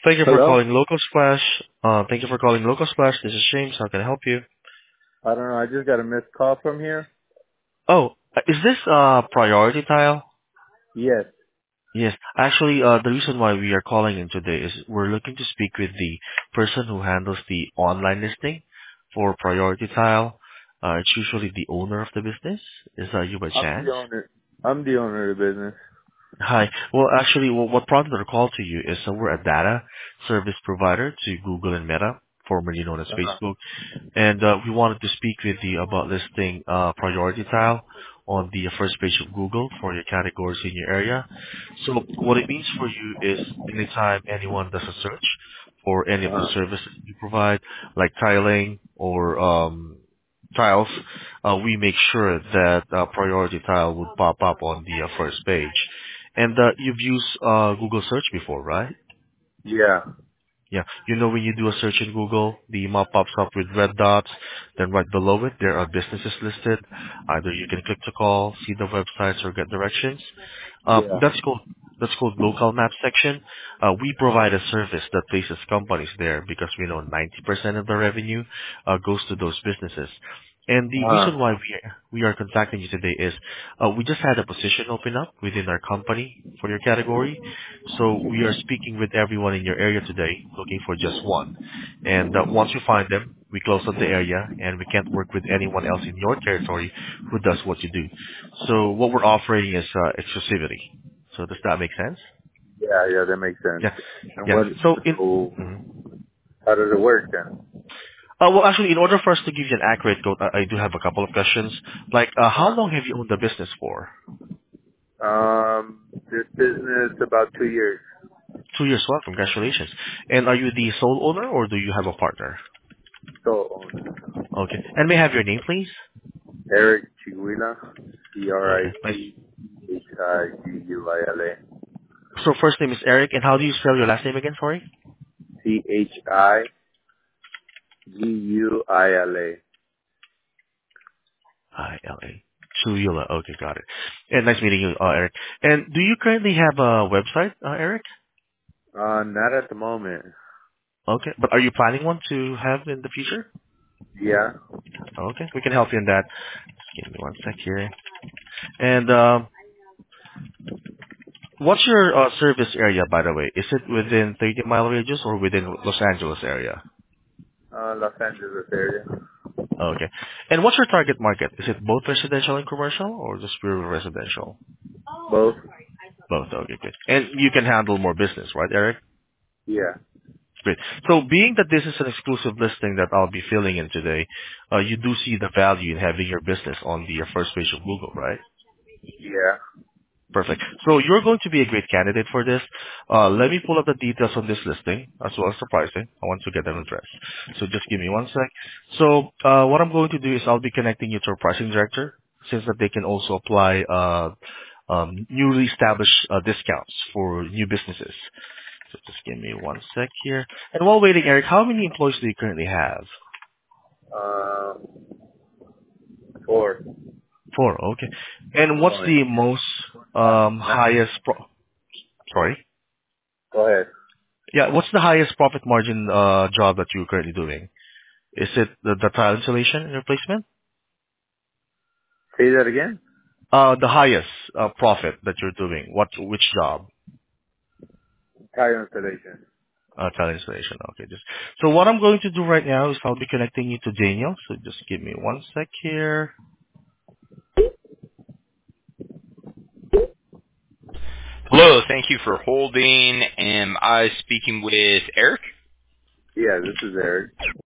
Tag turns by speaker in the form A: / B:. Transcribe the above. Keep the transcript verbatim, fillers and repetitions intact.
A: Thank you for
B: Hello?
A: calling Local Splash. Uh, thank you for calling Local Splash. This is James. How can I help you?
B: I don't know. I just got a missed call from here.
A: Oh, uh, is this uh priority tile?
B: Yes.
A: Yes. Actually, uh, the reason why we are calling in today is we're looking to speak with the person who handles the online listing for priority tile. Uh, it's usually the owner of the business. Is that you by
B: I'm the
A: chance?
B: owner. I'm the owner of the business.
A: Hi. Well, actually, well, what prompted our call to you is that we're a data service provider to Google and Meta, formerly known as
B: Uh-huh.
A: Facebook. And uh, we wanted to speak with you about listing uh, priority tile on the first page of Google for your categories in your area. So what it means for you is anytime anyone does a search for any of the
B: Uh-huh.
A: services you provide, like tiling or um, tiles, uh, we make sure that uh, priority tile would pop up on the uh, first page. And uh, you've used uh, Google search before, right?
B: Yeah.
A: Yeah. You know when you do a search in Google, the map pops up with red dots, then right below it there are businesses listed. Either you can click to call, see the websites, or get directions. Uh,
B: Yeah.
A: that's called that's called local map section. Uh, we provide a service that places companies there because we know ninety percent of the revenue uh, goes to those businesses. And the
B: Uh-huh.
A: reason why we we are contacting you today is uh, we just had a position open up within our company for your category. So we are speaking with everyone in your area today, looking for just one. And uh, once we find them, we close up the area, and we can't work with anyone else in your territory who does what you do. So what we're offering is uh, exclusivity. So does that make sense?
B: Yeah, yeah, that makes sense.
A: Yeah,
B: And
A: yeah.
B: what,
A: So in
B: so,
A: mhm.
B: how does it work then?
A: uh, well, actually, in order for us to give you an accurate quote, I, I do have a couple of questions. Like, uh, how
B: Uh-huh.
A: long have you owned the business for?
B: Um, this business about two years.
A: Two years. Well, congratulations. And are you the sole owner, or do you have a partner?
B: So,
A: Okay. And may I have your name, please?
B: Eric Chiguila,
A: Okay. Nice.
B: C-R-I-G-H-I-G-U-I-L-A.
A: So first name is Eric, and how do you spell your last name again? Sorry.
B: C-H-I-G-U-I-L-A.
A: I L A. Chuyula. Okay, got it. And nice meeting you, uh, Eric. And do you currently have a website, uh, Eric?
B: Uh, not at the moment.
A: Okay. But are you planning one to have in the future?
B: Yeah.
A: Okay, we can help you in that. Just give me one sec here. And um, what's your uh, service area, by the way? Is it within thirty mile radius or within Los Angeles area?
B: Uh, Los Angeles area.
A: Okay. And what's your target market? Is it both residential and commercial, or just pure residential?
B: Both?
A: Both. Okay, good. And you can handle more business, right, Eric?
B: Yeah.
A: Great. So being that this is an exclusive listing that I'll be filling in today, uh, you do see the value in having your business on the uh, first page of Google, right?
B: Yeah.
A: Perfect. So you're going to be a great candidate for this. Uh, let me pull up the details on this listing as well as the pricing. I want to get an address. So just give me one sec. So uh, what I'm going to do is I'll be connecting you to our pricing director since that they can also apply uh, um, newly established uh, discounts for new businesses. So just give me one sec here. And while waiting, Eric, how many employees do you currently have?
B: Uh, four.
A: Four. Okay. And what's
B: One.
A: the most
B: Not,
A: um,
B: not,
A: highest? Pro- Sorry.
B: go ahead.
A: Yeah, what's the highest profit margin uh, job that you're currently doing? Is it the, the tile installation and replacement?
B: Say that again?
A: Uh, the highest uh, profit that you're doing. What, which job?
B: Tire installation.
A: Uh, tile installation. Okay, just so what I'm going to do right now is I'll be connecting you to Daniel. So just give me one sec here.
C: Hello, thank you for holding. Am I speaking with Eric?
B: Yeah, this is Eric.